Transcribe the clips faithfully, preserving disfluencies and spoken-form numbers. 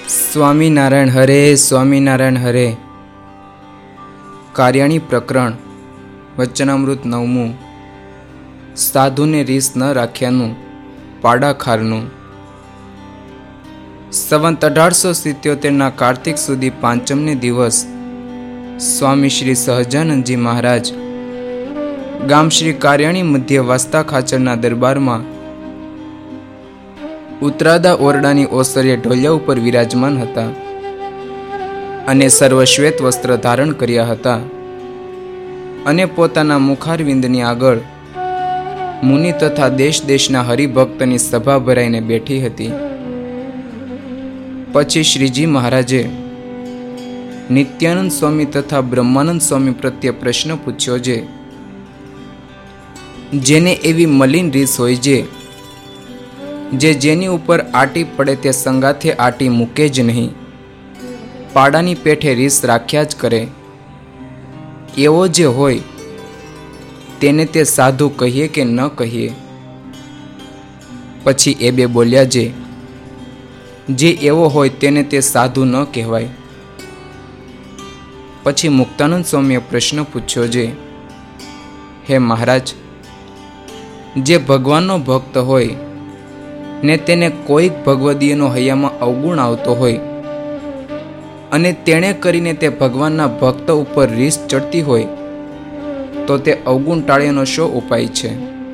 સ્વામિનારાયણ હરે સ્વામિનારાયણ હરે. કાર્યાણી પ્રકરણ વચનામૃત નવમું. સાધુને રીસ ન રાખ્યાનું પાડાખારનું. સંવંત અઢારસો સિત્યોતેરના કાર્તિક સુધી પાંચમને દિવસ સ્વામી શ્રી સહજાનંદજી મહારાજ ગામ શ્રી કાર્યાણી મધ્ય વાસ્તા ખાચરના દરબારમાં ઉતરાદા ઓરડાની ઓસરીએ ઢોલિયા ઉપર વિરાજમાન હતા અને સર્વશ્વેત વસ્ત્ર ધારણ કર્યા હતા અને પોતાના મુખારવિંદની આગળ મુનિ તથા દેશ દેશના હરિભક્તની સભા ભરાઈને બેઠી હતી. પછી શ્રીજી મહારાજે નિત્યાનંદ સ્વામી તથા બ્રહ્માનંદ સ્વામી પ્રત્યે પ્રશ્ન પૂછ્યો છે, જેને એવી મલિન રીસ હોય છે જે જેની ઉપર આટી પડે તે સંગાથે આટી મૂકે જ નહીં, પાડાની પેઠે રીસ રાખ્યા જ કરે, એવો જે હોય તેને તે સાધુ કહીએ કે ન કહીએ? પછી એ બે બોલ્યા છે, જે એવો હોય તેને તે સાધુ ન કહેવાય. પછી મુક્તાનંદ સ્વામીએ પ્રશ્ન પૂછ્યો છે, હે મહારાજ, જે ભગવાનનો ભક્ત હોય ને તેને કોઈક ભગવદીયનો હૈયામાં અવગુણ આવતો હોય અને તેણે કરીને તે ભગવાનના ભક્ત ઉપર રીસ ચડતી હોય તો તે અવગુણ ટાળ્યાનો શો ઉપાય છે?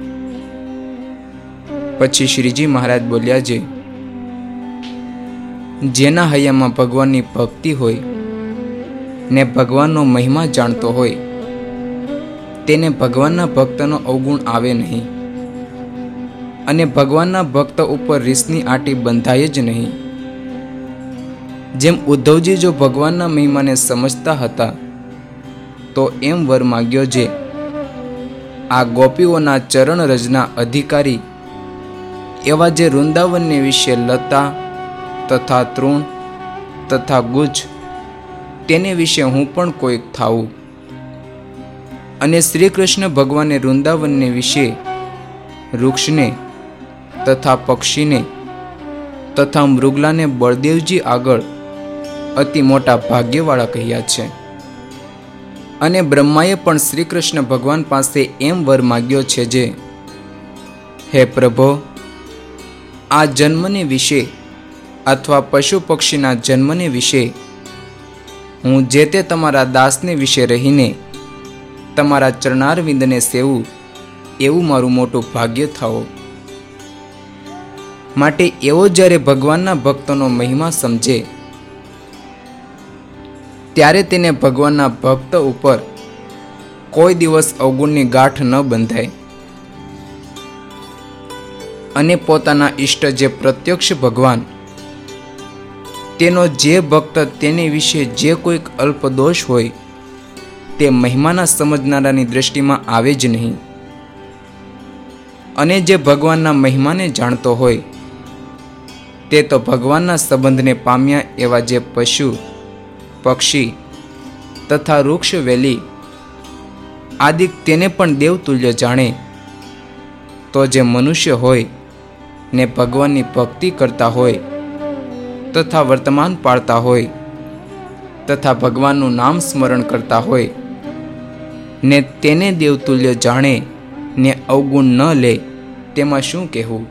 પછી શ્રીજી મહારાજ બોલ્યા છે, જેના હૈયામાં ભગવાનની ભક્તિ હોય ને ભગવાનનો મહિમા જાણતો હોય તેને ભગવાનના ભક્તનો અવગુણ આવે નહીં અને ભગવાનના ભક્ત ઉપર રીસની આટી બંધાય જ નહીં. જેમ ઉદ્ધવજી જો ભગવાનના મહિમાને સમજતા હતા તો એમ વર માગ્યો છે, આ ગોપીઓના ચરણ રજના અધિકારી એવા જે વૃંદાવનને વિશે લતા તથા તૃણ તથા ગુજ તેને વિશે હું પણ કોઈક થાઉં. અને શ્રી કૃષ્ણ ભગવાને વૃંદાવનને વિશે વૃક્ષને તથા પક્ષીને તથા મૃગલાને બળદેવજી આગળ અતિ મોટા ભાગ્યવાળા કહ્યા છે. અને બ્રહ્માએ પણ શ્રી કૃષ્ણ ભગવાન પાસે એમ વર માગ્યો છે જે, હે પ્રભો, આ જન્મને વિશે અથવા પશુ પક્ષીના જન્મને વિશે હું જે તે તમારા દાસને વિશે રહીને તમારા ચરણારવિંદને સેવું એવું મારું મોટું ભાગ્ય થાઓ. માટે એવો જ્યારે ભગવાનના ભક્તોનો મહિમા સમજે ત્યારે તેને ભગવાનના ભક્ત ઉપર કોઈ દિવસ અવગુણની ગાંઠ ન બંધાય અને પોતાના ઈષ્ટ જે પ્રત્યક્ષ ભગવાન તેનો જે ભક્ત તેને વિશે જે કોઈક અલ્પ દોષ હોય તે મહિમાના સમજનારાની દ્રષ્ટિમાં આવે જ નહીં. અને જે ભગવાનના મહિમાને જાણતો હોય તે તો ભગવાનના સંબંધને પામ્યા એવા જે પશુ પક્ષી તથા વૃક્ષ વેલી આદિક તેને પણ દેવતુલ્ય જાણે, તો જે મનુષ્ય હોય ને ભગવાનની ભક્તિ કરતા હોય તથા વર્તમાન પાળતા હોય તથા ભગવાનનું નામ સ્મરણ કરતા હોય ને તેને દેવતુલ્ય જાણે ને અવગુણ ન લે તેમાં શું કહેવું?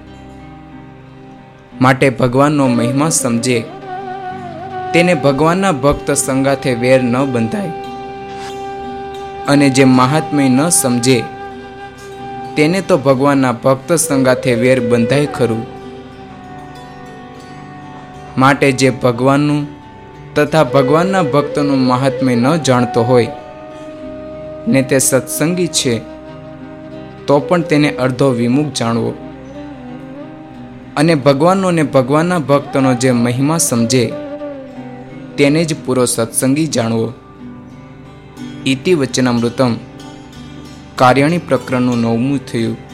માટે ભગવાનનો મહિમા સમજે તેને ભગવાનના ભક્ત સંગાથે વેર ન બંધાય અને જે મહાત્મ્ય ન સમજે તેને તો ભગવાનના ભક્ત સંગાથે વેર બંધાય ખરું. માટે જે ભગવાનનું તથા ભગવાનના ભક્તનું મહાત્મ્ય ન જાણતો હોય ને તે સત્સંગી છે તો પણ તેને અર્ધો વિમુખ જાણવો અને ભગવાનનો ને ભગવાનના ભક્તનો જે મહિમા સમજે તેને જ પૂરો સત્સંગી જાણવો. ઇતિ વચનામૃતમ કાર્યાણી પ્રકરણનું નવમું થયું.